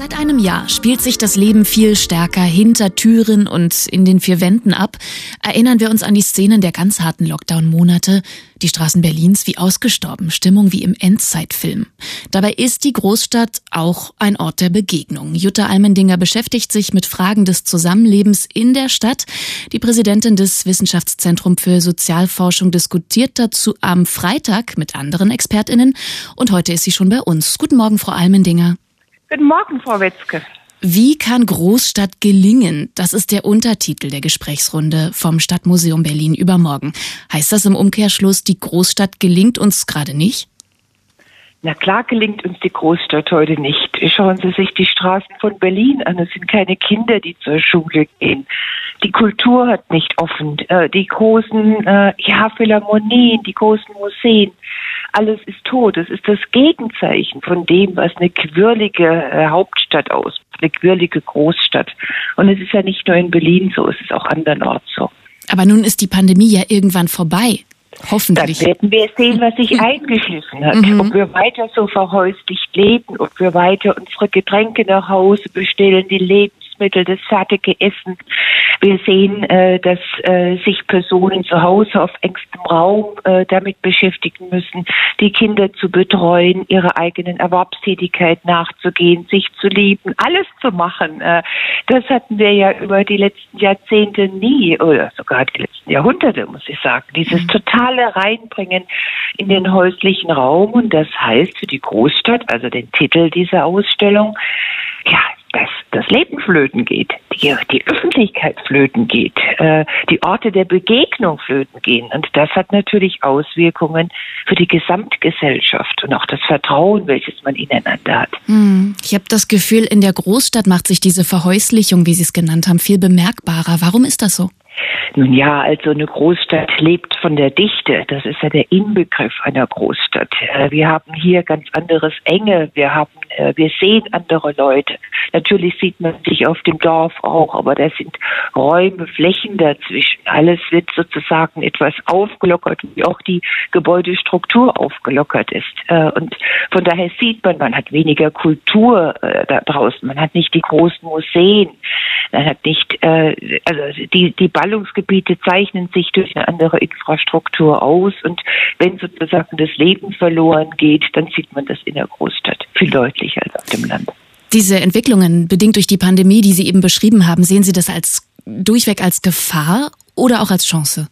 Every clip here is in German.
Seit einem Jahr spielt sich das Leben viel stärker hinter Türen und in den vier Wänden ab. Erinnern wir uns an die Szenen der ganz harten Lockdown-Monate. Die Straßen Berlins wie ausgestorben, Stimmung wie im Endzeitfilm. Dabei ist die Großstadt auch ein Ort der Begegnung. Jutta Almendinger beschäftigt sich mit Fragen des Zusammenlebens in der Stadt. Die Präsidentin des Wissenschaftszentrums für Sozialforschung diskutiert dazu am Freitag mit anderen ExpertInnen. Und heute ist sie schon bei uns. Guten Morgen, Frau Almendinger. Guten Morgen, Frau Wetzke. Wie kann Großstadt gelingen? Das ist der Untertitel der Gesprächsrunde vom Stadtmuseum Berlin übermorgen. Heißt das im Umkehrschluss, die Großstadt gelingt uns gerade nicht? Na klar gelingt uns die Großstadt heute nicht. Schauen Sie sich die Straßen von Berlin an. Es sind keine Kinder, die zur Schule gehen. Die Kultur hat nicht offen. Die großen Philharmonien, die großen Museen. Alles ist tot. Es ist das Gegenzeichen von dem, was eine quirlige Hauptstadt ausmacht, eine quirlige Großstadt. Und es ist ja nicht nur in Berlin so, es ist auch andernorts so. Aber nun ist die Pandemie ja irgendwann vorbei. Hoffentlich. Dann werden wir sehen, was sich eingeschliffen hat. Ob wir weiter so verhäuslicht leben, ob wir weiter unsere Getränke nach Hause bestellen, die Lebensmittel, das fertige Essen. Wir sehen, dass sich Personen zu Hause auf engstem Raum damit beschäftigen müssen, die Kinder zu betreuen, ihrer eigenen Erwerbstätigkeit nachzugehen, sich zu lieben, alles zu machen. Das hatten wir ja über die letzten Jahrzehnte nie oder sogar die letzten Jahrhunderte, muss ich sagen. Dieses totale Reinbringen in den häuslichen Raum, und das heißt für die Großstadt, also den Titel dieser Ausstellung, dass das Leben flöten geht, die Öffentlichkeit flöten geht, die Orte der Begegnung flöten gehen. Und das hat natürlich Auswirkungen für die Gesamtgesellschaft und auch das Vertrauen, welches man ineinander hat. Ich habe das Gefühl, in der Großstadt macht sich diese Verhäuslichung, wie Sie es genannt haben, viel bemerkbarer. Warum ist das so? Nun ja, also eine Großstadt lebt von der Dichte. Das ist ja der Inbegriff einer Großstadt. Wir haben hier ganz anderes Enge. Wir sehen andere Leute. Natürlich sieht man sich auf dem Dorf auch, aber da sind Räume, Flächen dazwischen. Alles wird sozusagen etwas aufgelockert, wie auch die Gebäudestruktur aufgelockert ist. Und von daher sieht man hat weniger Kultur da draußen. Man hat nicht die großen Museen. Man hat nicht, die Ballungsgebiete zeichnen sich durch eine andere Infrastruktur aus, und wenn sozusagen das Leben verloren geht, dann sieht man das in der Großstadt viel deutlicher als auf dem Land. Diese Entwicklungen, bedingt durch die Pandemie, die Sie eben beschrieben haben, sehen Sie das durchweg als Gefahr oder auch als Chance?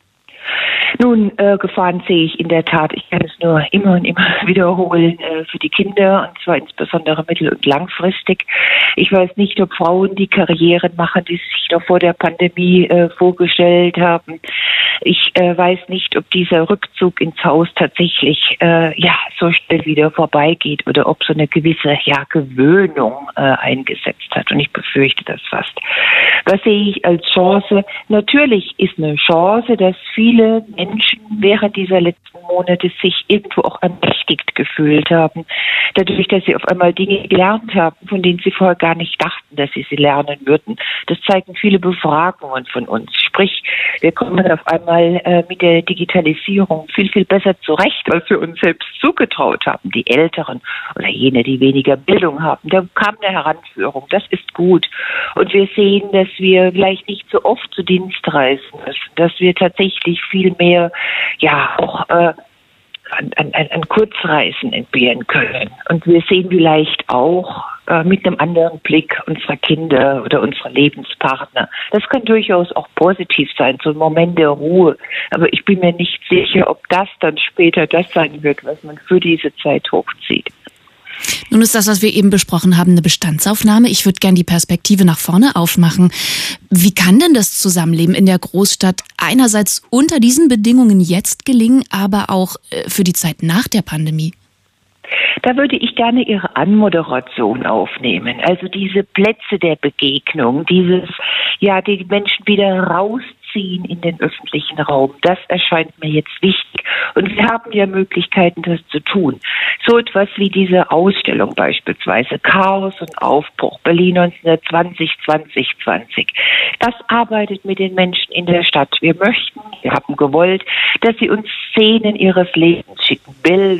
Nun, Gefahren sehe ich in der Tat. Ich kann es nur immer und immer wiederholen für die Kinder, und zwar insbesondere mittel- und langfristig. Ich weiß nicht, ob Frauen die Karrieren machen, die sich noch vor der Pandemie vorgestellt haben. Ich weiß nicht, ob dieser Rückzug ins Haus tatsächlich so schnell wieder vorbeigeht oder ob so eine gewisse Gewöhnung eingesetzt hat. Und ich befürchte das fast. Was sehe ich als Chance? Natürlich ist eine Chance, dass viele Menschen während dieser letzten Monate sich irgendwo auch ermächtigt gefühlt haben. Dadurch, dass sie auf einmal Dinge gelernt haben, von denen sie vorher gar nicht dachten, dass sie lernen würden. Das zeigen viele Befragungen von uns. Sprich, wir kommen auf einmal mit der Digitalisierung viel, viel besser zurecht, als wir uns selbst zugetraut haben. Die Älteren oder jene, die weniger Bildung haben. Da kam eine Heranführung. Das ist gut. Und wir sehen, dass wir vielleicht nicht so oft zu Dienstreisen müssen, dass wir tatsächlich viel mehr auch an Kurzreisen entbehren können. Und wir sehen vielleicht auch mit einem anderen Blick unsere Kinder oder unsere Lebenspartner. Das kann durchaus auch positiv sein, so ein Moment der Ruhe. Aber ich bin mir nicht sicher, ob das dann später das sein wird, was man für diese Zeit hochzieht. Nun ist das, was wir eben besprochen haben, eine Bestandsaufnahme. Ich würde gerne die Perspektive nach vorne aufmachen. Wie kann denn das Zusammenleben in der Großstadt einerseits unter diesen Bedingungen jetzt gelingen, aber auch für die Zeit nach der Pandemie? Da würde ich gerne Ihre Anmoderation aufnehmen. Also diese Plätze der Begegnung, die Menschen wieder rausziehen in den öffentlichen Raum, das erscheint mir jetzt wichtig. Und wir haben ja Möglichkeiten, das zu tun. So etwas wie diese Ausstellung beispielsweise, Chaos und Aufbruch, Berlin 1920, 2020. Das arbeitet mit den Menschen in der Stadt. Wir haben gewollt, dass sie uns Szenen ihres Lebens schicken, Bilder.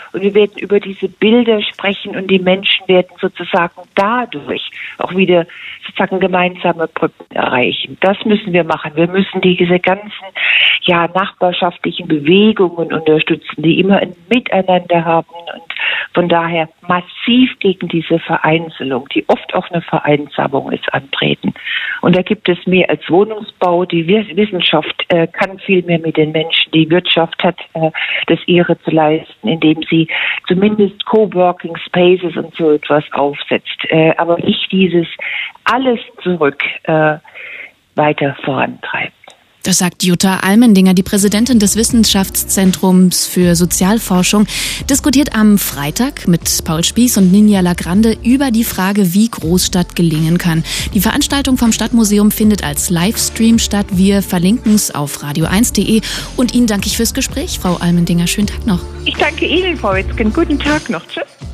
Und wir werden über diese Bilder sprechen und die Menschen werden sozusagen dadurch auch wieder sozusagen gemeinsame Brücken erreichen. Das müssen wir machen. Wir müssen diese ganzen nachbarschaftlichen Bewegungen unterstützen, die immer ein Miteinander haben und von daher massiv gegen diese Vereinzelung, die oft auch eine Vereinsamung ist, antreten. Und da gibt es mehr als Wohnungsbau. Die Wissenschaft kann viel mehr mit den Menschen. Die Wirtschaft hat das ihre zu leisten, indem sie zumindest Coworking Spaces und so etwas aufsetzt. Aber nicht dieses alles zurück weiter vorantreibt. Das sagt Jutta Almendinger, die Präsidentin des Wissenschaftszentrums für Sozialforschung, diskutiert am Freitag mit Paul Spieß und Ninja Lagrande über die Frage, wie Großstadt gelingen kann. Die Veranstaltung vom Stadtmuseum findet als Livestream statt. Wir verlinken es auf radio1.de. Und Ihnen danke ich fürs Gespräch, Frau Almendinger. Schönen Tag noch. Ich danke Ihnen, Frau Witzken. Guten Tag noch. Tschüss.